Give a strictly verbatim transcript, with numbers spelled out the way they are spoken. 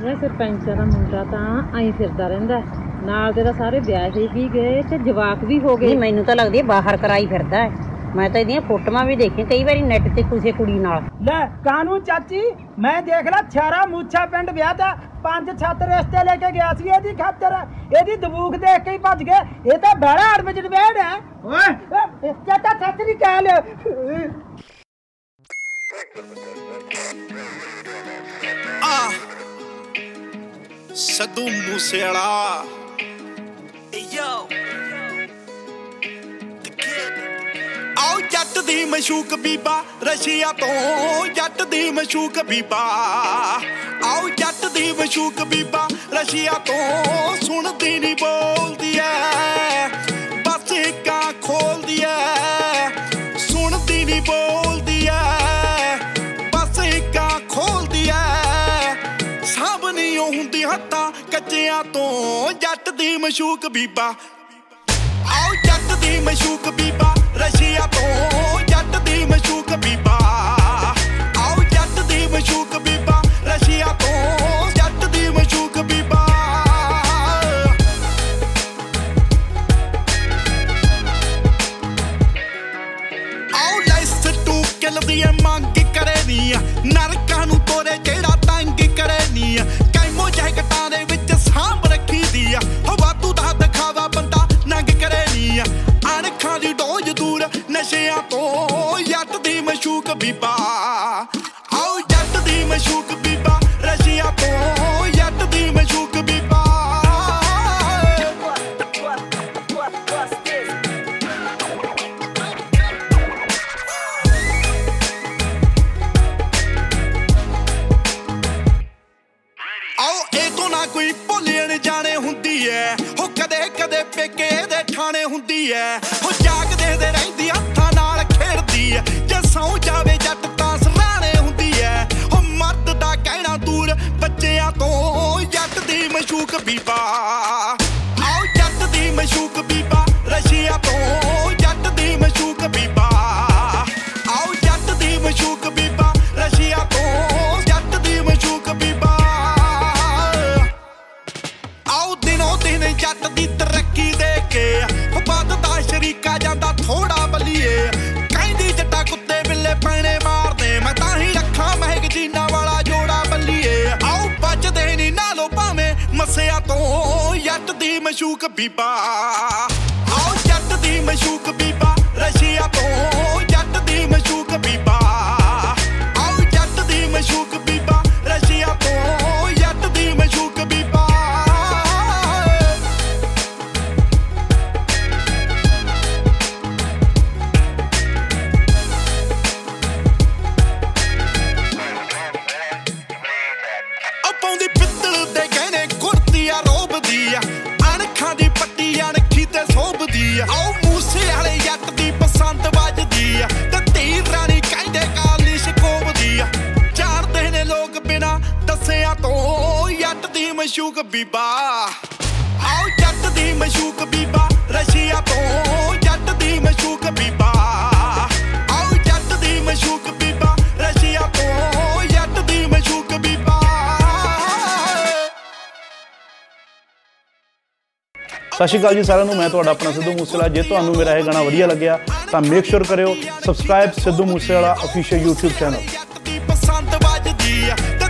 ਇਹ ਸਰਪੰਚਾਂ ਦਾ ਮੁੰਡਾ ਤਾਂ ਆਈ ਫਿਰਦਾ ਰਹਿੰਦਾ ਨਾਲ ਦੇ ਤਾਂ ਸਾਰੇ ਵਿਆਹ ਹੀ ਵੀ ਗਏ ਤੇ ਜਵਾਕ ਵੀ ਹੋ ਗਏ। ਮੈਨੂੰ ਤਾਂ ਲੱਗਦੀ ਬਾਹਰ ਕਰਾਈ ਫਿਰਦਾ ਹੈ। ਮੈਂ ਤਾਂ ਇਹਦੀਆਂ ਫੋਟੋਆਂ ਵੀ ਦੇਖੀਆਂ ਕਈ ਵਾਰੀ ਨੈਟ ਤੇ ਕਿਸੇ ਕੁੜੀ ਨਾਲ। ਲੈ ਕਾਨੂੰ ਚਾਚੀ ਮੈਂ ਦੇਖ ਲਾ ਛਾਰਾ ਮੂਛਾ ਪਿੰਡ ਵਿਆਹ ਦਾ ਪੰਜ ਛੱਤ ਰਿਸ਼ਤੇ ਲੈ ਕੇ ਗਿਆ ਸੀ ਇਹਦੀ ਖਾਤਰ ਇਹਦੀ ਦਬੂਕ ਦੇਖ ਕੇ ਹੀ ਭੱਜ ਗਏ। ਇਹ ਤਾਂ ਬੜਾ ਅੜਬਜਟ ਵਿਆਹ ਹੈ ਓਏ ਚਾਚਾ ਸੱਚ ਨਹੀਂ ਕਹਿ ਲਿਆ। ਆ ਸਿੱਧੂ ਮੂਸੇਵਾਲਾ ਯੋ ਆਓ ਜੱਟ ਦੀ ਮਸ਼ੂਕ ਬੀਬਾ ਰਸ਼ੀਆ ਤੋਂ ਜੱਟ ਦੀ ਮਸ਼ੂਕ ਬੀਬਾ ਆਓ ਜੱਟ ਦੀ ਮਸ਼ੂਕ ਬੀਬਾ ਰਸ਼ੀਆ ਤੋਂ ਸੁਣਦੀ ਨਹੀਂ ਬੋਲਦੀ ਐ ਬਸ ਇੱਕਾਂ ਖੋਲਦੀ ਐ ਸੁਣਦੀ ਨਹੀਂ ਬੋਲਦੀ ਐ ਬਸ ਇੱਕਾਂ ਖੋਲਦੀ ਐ ਸਭ ਨਹੀਂ ਹੁੰਦੀ ਹੱਥਾਂ ਕੱਚਿਆਂ ਤੋਂ ਜੱਟ ਦੀ ਮਸ਼ੂਕ ਬੀਬਾ ਆਓ ਜੱਟ ਦੀ ਮਸ਼ੂਕ ਬੀਬਾ ਰਸ਼ੀਆ ਤੋਂ ਜੱਟ ਦੀ ਮਸ਼ੂਕ ਬੀਬਾ ਆਓ ਜੱਟ ਦੀ ਮਸ਼ੂਕ ਬੀਬਾ ਰਸ਼ੀਆ ਤੋਂ ਜੱਟ ਦੀ ਮਸ਼ੂਕ ਬੀਬਾ ਆਓ ਲੈਸ ਟੂ ਕਿਲ ਦੀ ਮੰਗ ਕਰੇ ਨੀ ਨਰਕਾਂ ਨੂੰ ਤੋਰੇ ਜਿਹੜਾ ਤੰਗ ਕਰੇ ਨੀ ਕੈਮੋ ਜੈਕਟਾਂ ਦੇ ਵਿੱਚ ਸਾਂਭ ਰੱਖੀ ਦੀ ਆ ਵਾਧੂ ਦਾ ਦਿਖਾਵਾ ਬੰਦਾ ਨੰਗ ਕਰੇ ਨੀ ਅਣਖਾਂ ਦੀ ਡੋਜ ਦੂਰ ਨਸ਼ਿਆਂ ਤੋਂ ਜੱਟ ਦੀ ਮਸ਼ੂਕ ਬੀਬਾ ਆਓ ਜੱਟ ਦੀ ਮਸ਼ੂਕ ਬੀਬਾ ਰਸ਼ੀਆ ਤੋਂ ਜੱਟ ਦੀ ਮਸ਼ੂਕ ਬੀਬਾ ਆਓ ਇਹ ਤੋਂ ਨਾ ਕੋਈ ਭੁੱਲਣ ਜਾਣੇ ਹੁੰਦੀ ਐ ਹੋ ਕਦੇ ਕਦੇ ਪੇਕੇ ਦੇ ਠਾਣੇ ਹੁੰਦੀ ਐ ਹੋ ਜਾਗਦੇ ਦੇ ਰਹਿੰਦੀ ਹੱਥਾਂ ਨਾਲ ਖੇਡਦੀ ਐ ਜੇ ਸੌ ਜਾਵੇ ਜੱਟ ਤਾਂ ਸਰਾਣੇ ਹੁੰਦੀ ਐ ਹੋ ਮਰਦ ਦਾ ਕਹਿਣਾ ਦੂਰ ਬੱਚਿਆਂ ਤੋਂ ਜੱਟ ਦੀ ਮਸ਼ੂਕ ਬੀਬਾ ਆਓ ਜੱਟ ਦੀ ਮਸ਼ੂਕ ਬੀਬਾ ਰਸ਼ੀਆ ਤੋਂ ਜੱਟ ਦੀ ਮਸ਼ੂਕ ਬੀਬਾ ਆਓ ਜੱਟ ਦੀ ਮਸ਼ੂਕ ਬੀਬਾ ਰਸ਼ੀਆ ਤੋਂ ਜੱਟ ਦੀ ਮਸ਼ੂਕ ਬੀਬਾ ਆਓ ਦਿਨੋਂ ਦਿਨ ਜੱਟ ਦੀ ਤਰੱਕੀ ਦੇ ਕੇ ਵੱਧਦਾ ਸ਼ਰੀਕਾ ਜਾਂਦਾ ਥੋੜਾ ਬੱਲੀਏ ਕਹਿੰਦੀ ਜੱਟਾ ਕੁੱਤੇ ਬਿੱਲੇ ਪੈਣੇ ਮਾਰਦੇ ਮੈਂ ਤਾਂ ਹੀ ਰੱਖਾਂ ਮਹਿਕ ਜੀਨਾ ਵਾਲਾ ਜੋੜਾ ਬੱਲੀਏ ਆਓ ਬਚਦੇ ਨੀ ਨਾਲੋਂ ਭਾਵੇਂ ਮੱਸਿਆ ਤੋਂ ਜੱਟ ਦੀ ਮਸ਼ੂਕ ਬੀਬਾ ਆਓ ਜੱਟ ਦੀ ਮਸ਼ੂਕ ਬੀਬਾ ਰਸ਼ੀਆ ਤੋਂ ਜੱਟ ਦੀ ਮਸ਼ੂਕ ਬੀਬਾ ਆਓ ਜੱਟ ਦੀ ਮਸ਼ੂਕ ਬੀਬਾ ਰਸ਼ੀਆ ਤੋਂ ਜੱਟ ਦੀ ਮਸ਼ੂਕ ਬੀਬਾ ਪਾਉਂਦੀ ਪਿੱਤਲ ਦੇ ਗਹਿਣੇ ਕੁੜਤੀ ਆ ਰੋਬਦੀ ਆ ਅਣਖਾਂ ਦੀ ਪੱਟੀ ਅਣਖੀ ਤੇ ਸੋਭਦੀ ਆ ਆਓ ਮੂਸੇ ਵਾਲੇ ਜੱਟ ਦੀ ਪਸੰਦ ਵੱਜਦੀ ਆ ਤੇ ਧੀ ਰਾਣੀ ਕਹਿੰਦੇ ਕਾਲੀ ਸ਼ਕੋਬਦੀ ਆ ਜਾਣਦੇ ਨੇ ਲੋਕ ਬਿਨਾ ਦੱਸਿਆ ਤੋਂ ਜੱਟ ਦੀ ਮਸ਼ੂਕ ਬੀਬਾ ਆਓ ਜੱਟ ਦੀ ਮਸ਼ੂਕ ਬੀਬਾ ਰਸ਼ੀਆ ਤੋਂ ਜੱਟ ਦੀ ਮਸ਼ੂਕ ਬੀਬਾ ਆਓ ਜੱਟ ਦੀ ਮਸ਼ੂਕ ਬੀਬਾ ਰਸ਼ੀਆ ਤੋਂ ਜੱਟ ਦੀ ਮਸ਼ੂਕ ਬੀਬਾ ਸਤਿ ਸ਼੍ਰੀ ਅਕਾਲ ਜੀ ਸਾਰਿਆਂ ਨੂੰ। ਮੈਂ ਤੁਹਾਡਾ ਆਪਣਾ ਸਿੱਧੂ ਮੂਸੇਵਾਲਾ। ਜੇ ਤੁਹਾਨੂੰ ਮੇਰਾ ਇਹ ਗਾਣਾ ਵਧੀਆ ਲੱਗਿਆ ਤਾਂ ਮੇਕ ਸ਼ੋਰ ਕਰਿਓ subscribe Sidhu Moosewala official YouTube channel.